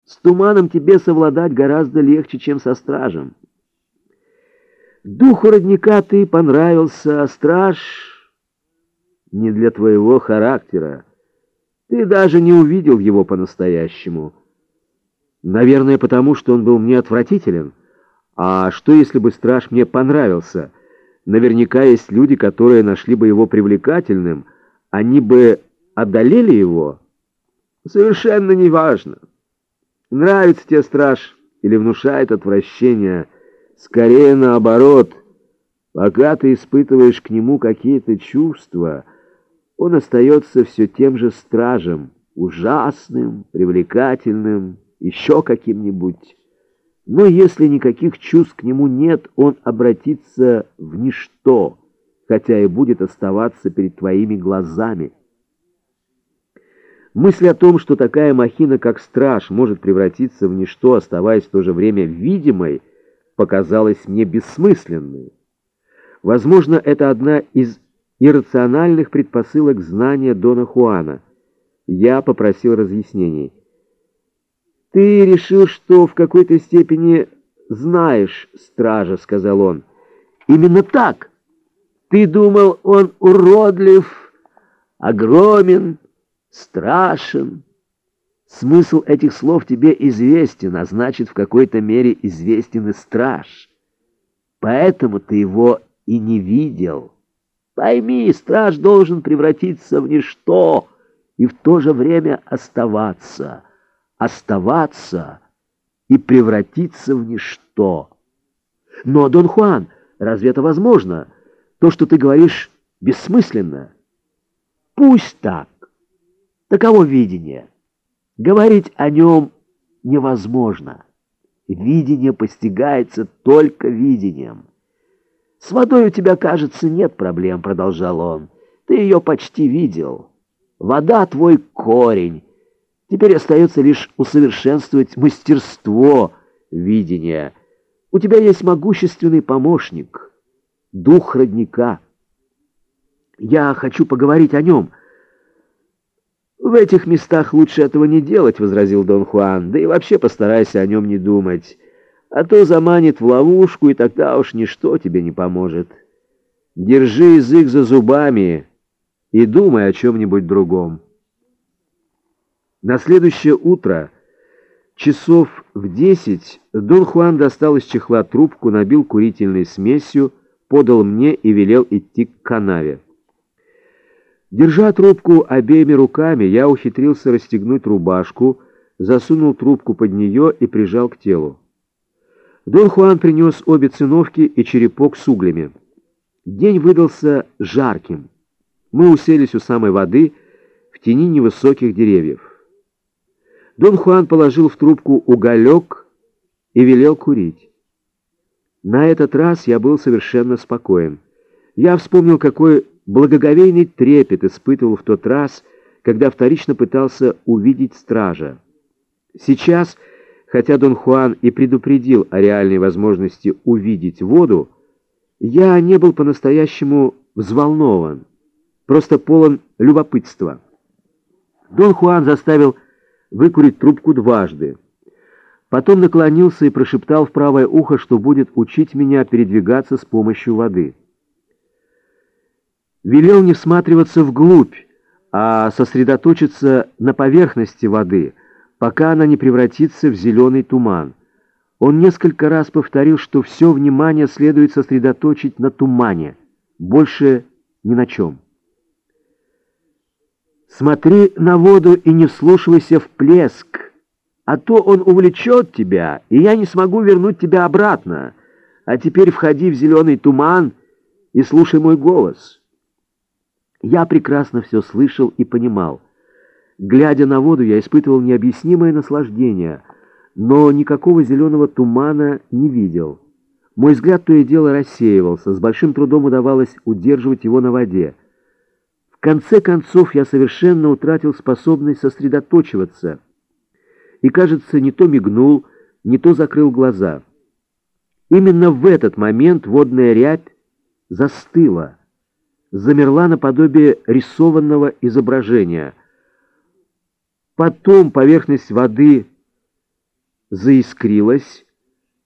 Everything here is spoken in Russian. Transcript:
С туманом тебе совладать гораздо легче, чем со стражем. Духу родника ты понравился, а страж не для твоего характера. Ты даже не увидел его по-настоящему. Наверное, потому что он был мне отвратителен. А что, если бы страж мне понравился? Наверняка есть люди, которые нашли бы его привлекательным. Они бы одолели его? Совершенно неважно. Нравится тебе страж или внушает отвращение? Скорее наоборот. Пока ты испытываешь к нему какие-то чувства, он остается все тем же стражем, ужасным, привлекательным, еще каким-нибудь. Но если никаких чувств к нему нет, он обратится в ничто, хотя и будет оставаться перед твоими глазами. Мысль о том, что такая махина, как страж, может превратиться в ничто, оставаясь в то же время видимой, показалась мне бессмысленной. Возможно, это одна из иррациональных предпосылок знания Дона Хуана. Я попросил разъяснений. «Ты решил, что в какой-то степени знаешь стража», — сказал он. «Именно так. Ты думал, он уродлив, огромен, страшен. Смысл этих слов тебе известен, а значит, в какой-то мере известен и страж. Поэтому ты его и не видел. Пойми, страж должен превратиться в ничто и в то же время оставаться и превратиться в ничто. Но, Дон Хуан, разве это возможно? То, что ты говоришь, бессмысленно. Пусть так. Таково видение. Говорить о нем невозможно. Видение постигается только видением. «С водой у тебя, кажется, нет проблем», — продолжал он. «Ты ее почти видел. Вода — твой корень. Теперь остается лишь усовершенствовать мастерство видения. У тебя есть могущественный помощник, дух родника. Я хочу поговорить о нем». «В этих местах лучше этого не делать», — возразил Дон Хуан. «Да и вообще постарайся о нем не думать. А то заманит в ловушку, и тогда уж ничто тебе не поможет. Держи язык за зубами и думай о чем-нибудь другом». На следующее утро, часов в 10, Дон Хуан достал из чехла трубку, набил курительной смесью, подал мне и велел идти к канаве. Держа трубку обеими руками, я ухитрился расстегнуть рубашку, засунул трубку под нее и прижал к телу. Дон Хуан принес обе циновки и черепок с углями. День выдался жарким. Мы уселись у самой воды в тени невысоких деревьев. Дон Хуан положил в трубку уголек и велел курить. На этот раз я был совершенно спокоен. Я вспомнил, какой благоговейный трепет испытывал в тот раз, когда вторично пытался увидеть стража. Сейчас, хотя Дон Хуан и предупредил о реальной возможности увидеть воду, я не был по-настоящему взволнован, просто полон любопытства. Дон Хуан заставил выкурить трубку дважды. Потом наклонился и прошептал в правое ухо, что будет учить меня передвигаться с помощью воды. Велел не всматриваться вглубь, а сосредоточиться на поверхности воды, пока она не превратится в зеленый туман. Он несколько раз повторил, что все внимание следует сосредоточить на тумане, больше ни на чем. «Смотри на воду и не вслушивайся в плеск, а то он увлечет тебя, и я не смогу вернуть тебя обратно. А теперь входи в зеленый туман и слушай мой голос». Я прекрасно все слышал и понимал. Глядя на воду, я испытывал необъяснимое наслаждение, но никакого зеленого тумана не видел. Мой взгляд то и дело рассеивался, с большим трудом удавалось удерживать его на воде. В конце концов, я совершенно утратил способность сосредоточиваться и, кажется, не то мигнул, не то закрыл глаза. Именно в этот момент водная рябь застыла, замерла наподобие рисованного изображения. Потом поверхность воды заискрилась,